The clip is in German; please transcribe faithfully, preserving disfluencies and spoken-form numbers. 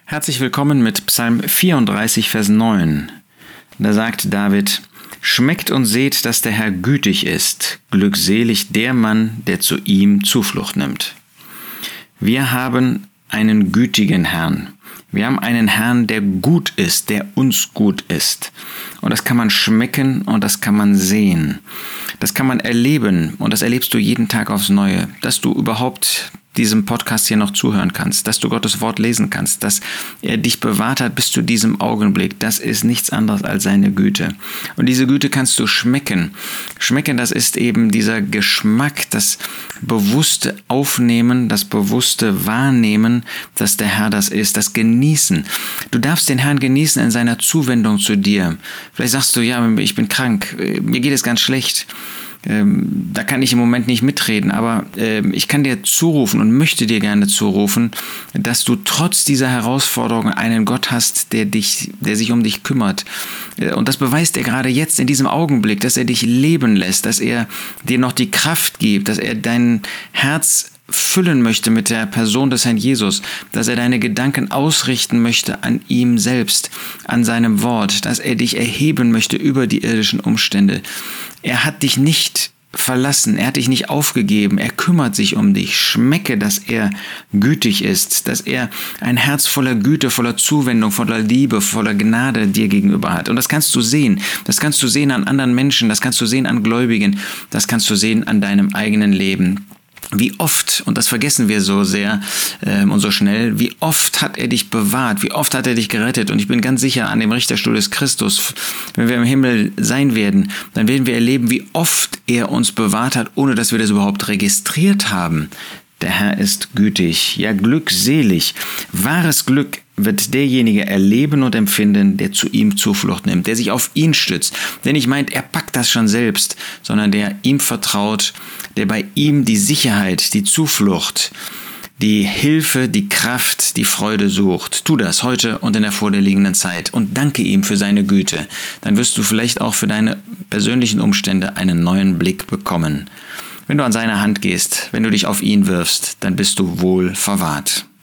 Herzlich willkommen mit Psalm vierunddreißig, Vers neun. Da sagt David: Schmeckt und seht, dass der Herr gütig ist. Glückselig der Mann, der zu ihm Zuflucht nimmt. Wir haben einen gütigen Herrn. Wir haben einen Herrn, der gut ist, der uns gut ist. Und das kann man schmecken und das kann man sehen. Das kann man erleben und das erlebst du jeden Tag aufs Neue, dass du überhaupt diesem Podcast hier noch zuhören kannst, dass du Gottes Wort lesen kannst, dass er dich bewahrt hat bis zu diesem Augenblick. Das ist nichts anderes als seine Güte. Und diese Güte kannst du schmecken. Schmecken, das ist eben dieser Geschmack, das bewusste Aufnehmen, das bewusste Wahrnehmen, dass der Herr das ist, das Genießen. Du darfst den Herrn genießen in seiner Zuwendung zu dir. Vielleicht sagst du, ja, ich bin krank, mir geht es ganz schlecht. Ähm, da kann ich im Moment nicht mitreden, aber ähm, ich kann dir zurufen und möchte dir gerne zurufen, dass du trotz dieser Herausforderung einen Gott hast, der dich, der sich um dich kümmert. Äh, und das beweist er gerade jetzt in diesem Augenblick, dass er dich leben lässt, dass er dir noch die Kraft gibt, dass er dein Herz füllen möchte mit der Person des Herrn Jesus, dass er deine Gedanken ausrichten möchte an ihm selbst, an seinem Wort, dass er dich erheben möchte über die irdischen Umstände. Er hat dich nicht verlassen, er hat dich nicht aufgegeben, er kümmert sich um dich. Schmecke, dass er gütig ist, dass er ein Herz voller Güte, voller Zuwendung, voller Liebe, voller Gnade dir gegenüber hat. Und das kannst du sehen. Das kannst du sehen an anderen Menschen, das kannst du sehen an Gläubigen, das kannst du sehen an deinem eigenen Leben. Wie oft, und das vergessen wir so sehr ähm, und so schnell, wie oft hat er dich bewahrt, wie oft hat er dich gerettet. Und ich bin ganz sicher, an dem Richterstuhl des Christus, wenn wir im Himmel sein werden, dann werden wir erleben, wie oft er uns bewahrt hat, ohne dass wir das überhaupt registriert haben. Der Herr ist gütig, ja glückselig. Wahres Glück wird derjenige erleben und empfinden, der zu ihm Zuflucht nimmt, der sich auf ihn stützt, der nicht meint, er packt das schon selbst, sondern der ihm vertraut, der bei ihm die Sicherheit, die Zuflucht, die Hilfe, die Kraft, die Freude sucht. Tu das heute und in der vorliegenden Zeit und danke ihm für seine Güte. Dann wirst du vielleicht auch für deine persönlichen Umstände einen neuen Blick bekommen. Wenn du an seine Hand gehst, wenn du dich auf ihn wirfst, dann bist du wohl verwahrt.